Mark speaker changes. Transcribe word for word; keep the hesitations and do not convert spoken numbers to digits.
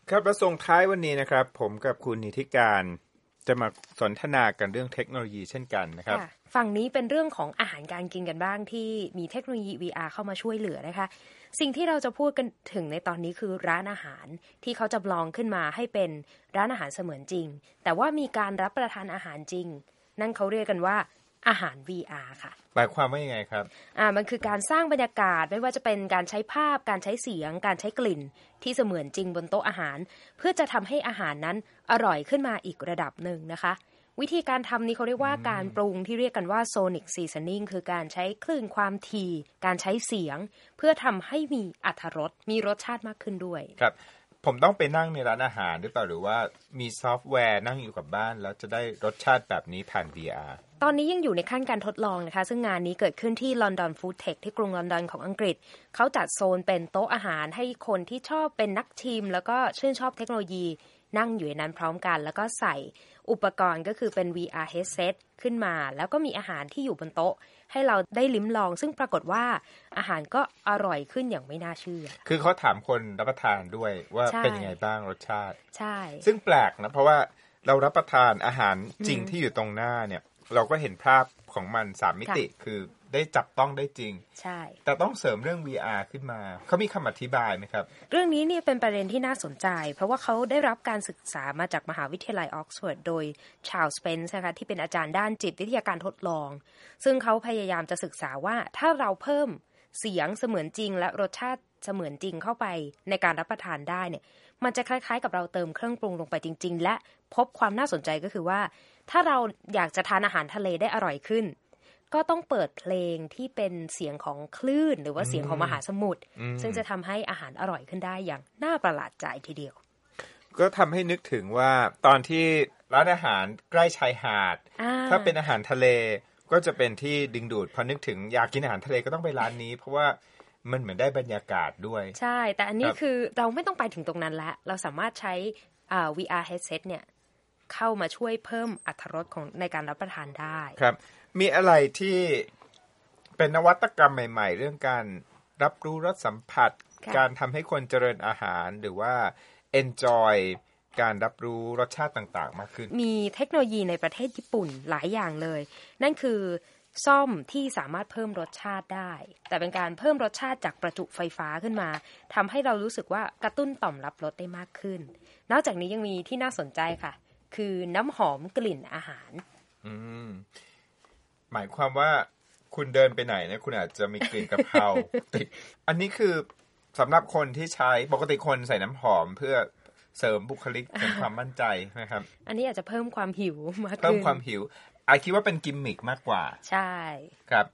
Speaker 1: ครับประสงค์ท้ายวันนี้นะครับผมกับคุณนิติการจะมาสนทนากันเรื่องเทคโนโลยีเช่นกันนะครับ
Speaker 2: ฝั่งนี้เป็นเรื่องของอาหารการกินกันบ้างที่มีเทคโนโลยี วี อาร์ เข้ามาช่วยเหลือนะคะสิ่งที่เราจะพูดกันถึงในตอนนี้คือร้านอาหารที่เขาจำลองขึ้นมาให้เป็นร้านอาหารเสมือนจริงแต่ว่ามีการรับประทานอาหารจริงนั่นเขาเรียกกันว่าอาหาร วี อาร์ ค่ะ
Speaker 1: หมายความว่ายังไงครับ
Speaker 2: อ่ามันคือการสร้างบรรยากาศไม่ว่าจะเป็นการใช้ภาพการใช้เสียงการใช้กลิ่นที่เสมือนจริงบนโต๊ะอาหารเพื่อจะทำให้อาหารนั้นอร่อยขึ้นมาอีกระดับหนึ่งนะคะวิธีการทำนี้เขาเรียกว่าการปรุงที่เรียกกันว่า Sonic Seasoning คือการใช้คลื่นความถี่การใช้เสียงเพื่อทำให้มีอรรถรสมีรสชาติมากขึ้นด้วย
Speaker 1: ครับผมต้องไปนั่งในร้านอาหารหรือเปล่าหรือว่ามีซอฟต์แวร์นั่งอยู่กับบ้านแล้วจะได้รสชาติแบบนี้ผ่าน วี อาร์
Speaker 2: ตอนนี้ยังอยู่ในขั้นการทดลองนะคะซึ่งงานนี้เกิดขึ้นที่ London Food Tech ที่กรุงลอนดอนของอังกฤษเขาจัดโซนเป็นโต๊ะอาหารให้คนที่ชอบเป็นนักชิมแล้วก็ชื่นชอบเทคโนโลยีนั่งอยู่ในนั้นพร้อมกันแล้วก็ใส่อุปกรณ์ก็คือเป็น วี อาร์ headset ขึ้นมาแล้วก็มีอาหารที่อยู่บนโต๊ะให้เราได้ลิ้มลองซึ่งปรากฏว่าอาหารก็อร่อยขึ้นอย่างไม่น่าเชื่อ
Speaker 1: คือเขาถามคนรับประทานด้วยว่าเป็นยังไงบ้างรสชาติ
Speaker 2: ใช่
Speaker 1: ซึ่งแปลกนะเพราะว่าเรารับประทานอาหารจริงที่อยู่ตรงหน้าเนี่ยเราก็เห็นภาพของมันสามมิติคือได้จับต้องได้จริง
Speaker 2: ใช่
Speaker 1: แต่ต้องเสริมเรื่อง วี อาร์ ขึ้นมาเขามีคำอธิบายไหมครับ
Speaker 2: เรื่องนี้เนี่ยเป็นประเด็นที่น่าสนใจเพราะว่าเขาได้รับการศึกษามาจากมหาวิทยาลัยออกซฟอร์ดโดยชาร์ลส์สเปนซ์นะคะที่เป็นอาจารย์ด้านจิตวิทยาการทดลองซึ่งเขาพยายามจะศึกษาว่าถ้าเราเพิ่มเสียงเสมือนจริงและรสชาติเสมือนจริงเข้าไปในการรับประทานได้เนี่ยมันจะคล้ายๆกับเราเติมเครื่องปรุงลงไปจริงๆและพบความน่าสนใจก็คือว่าถ้าเราอยากจะทานอาหารทะเลได้อร่อยขึ้นก็ต้องเปิดเพลงที่เป็นเสียงของคลื่นหรือว่าเสียงของมหาสมุทรซึ่งจะทำให้อาหารอร่อยขึ้นได้อย่างน่าประหลาดใจทีเดียว
Speaker 1: ก็ทำให้นึกถึงว่าตอนที่ร้านอาหารใกล้ชายหาดถ้าเป็นอาหารทะเลก็จะเป็นที่ดึงดูดพอนึกถึงอยากกินอาหารทะเลก็ต้องไปร้านนี้เพราะว่ามันเหมือนได้บรรยากาศด้วย
Speaker 2: ใช่แต่อันนี้คือเราไม่ต้องไปถึงตรงนั้นแล้วเราสามารถใช้ วี อาร์ headset เนี่ยเข้ามาช่วยเพิ่มอรรถรสของในการรับประทานได้
Speaker 1: ครับมีอะไรที่เป็นนวัตกรรมใหม่ๆเรื่องการรับรู้รสสัมผัสการทำให้คนเจริญอาหารหรือว่า enjoy การรับรู้รสชาติต่างๆมากขึ้น
Speaker 2: มีเทคโนโลยีในประเทศญี่ปุ่นหลายอย่างเลยนั่นคือซ่อมที่สามารถเพิ่มรสชาติได้แต่เป็นการเพิ่มรสชาติจากประจุไฟฟ้าขึ้นมาทำให้เรารู้สึกว่ากระตุ้นต่อมรับรสได้มากขึ้นนอกจากนี้ยังมีที่น่าสนใจค่ะคือน้ำหอมกลิ่นอาหาร
Speaker 1: อืมหมายความว่าคุณเดินไปไหนเนี่ยคุณอาจจะมีกลิ่นกะเพราติดอันนี้คือสำหรับคนที่ใช้ปกติคนใส่น้ำหอมเพื่อเสริมบุคลิกเสริมความมั่นใจนะครับ
Speaker 2: อันนี้อาจจะเพิ่มความหิวมากขึ้น
Speaker 1: เพิ่มความหิวอาคิดว่าเป็นกิมมิคมากกว่า
Speaker 2: ใช่
Speaker 1: ครับ